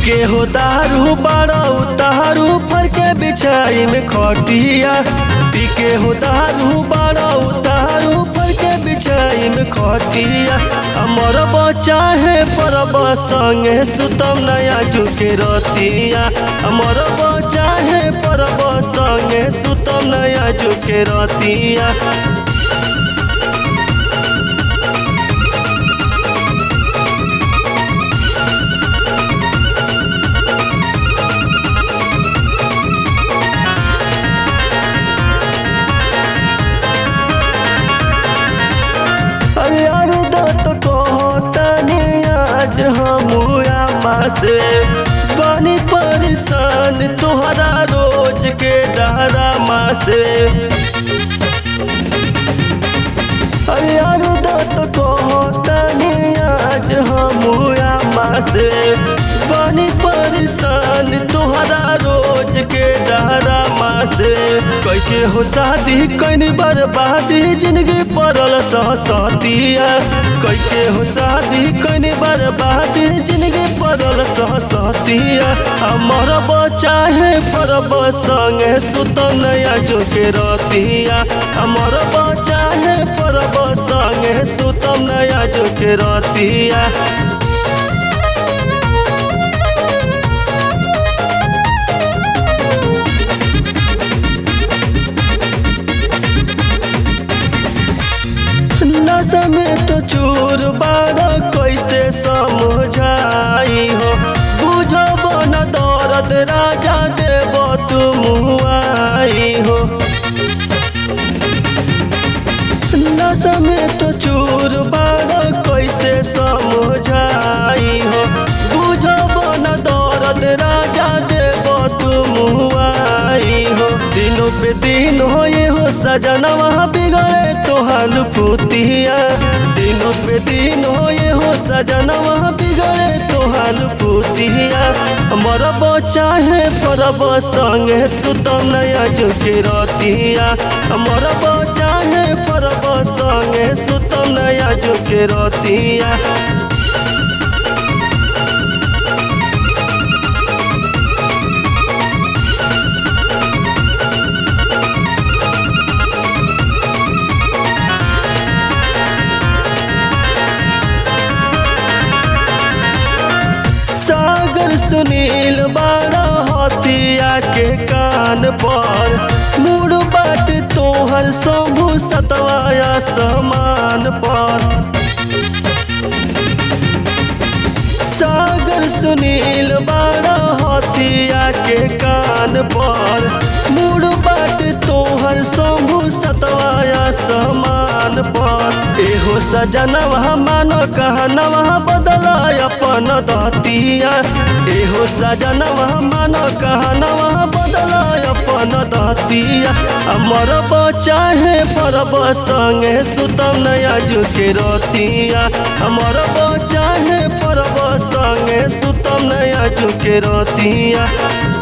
के हो दारू बड़ा उतारू फर के बिछाई में खटिया पी के हो दारू बड़ा उतारू फर के बिछाई में खटिया अमर बच्चा है परब संगे सुतम नया झुके रतिया अमर बच्चा है परब संगे सुतम नया झुके रतिया। आज हमुआ से बनी परेशान तुहरा रोज के डरामा से यार दत कहतनी आज हमुआ से बनी परेशान तुहरा रोज के डरामा से कैके हो शादी कैनी बर्बादी जिंदगी पड़ल सहसतिया कैके हो शादी कैनी बर्बादी जिंदगी पड़ल सहसतिया हमर बच्चा है परब संगे सुतम नया झुके रतिया हमर बच्चा है परब संगे सुतम नया झुके रतिया। में तो चूर बाड़ा कैसे समझाई हो बुझब न दर्द राजा देव तुम आई हो नशा में तो चूर बाड़ा कैसे समझाई हो बुझब न दर्द राजा देव तुम आई हो दिनों पे दिन हो ये हो सजनवा बिगड़े तोहार पुतिया दिनों पे दिन हो ये हो सजनवा बिगड़े तोहार पुतिया हमर बच्चा है परब संगे सुतम नया झुके रतिया हमर बच्चा है परब संगे सुतम नया झुके रतिया। सुनील बाड़ा हथिया के कान पर मुड़ बाट तोहर शंभु सतवाया समान पर सागर सुनील बाड़ा हथिया के कान पर मुड़ बाट तोहर शंभु सतवाया समान पर एहो सजनवा मानो कहनवा बदला अपन दतिया एहो सजनवा मानो कहनवा बदला अपन दतिया हमर बच्चा है परब संगे सुतम नया झुके रतिया हमर बच्चा है परब संगे सुतम नया झुके रतिया।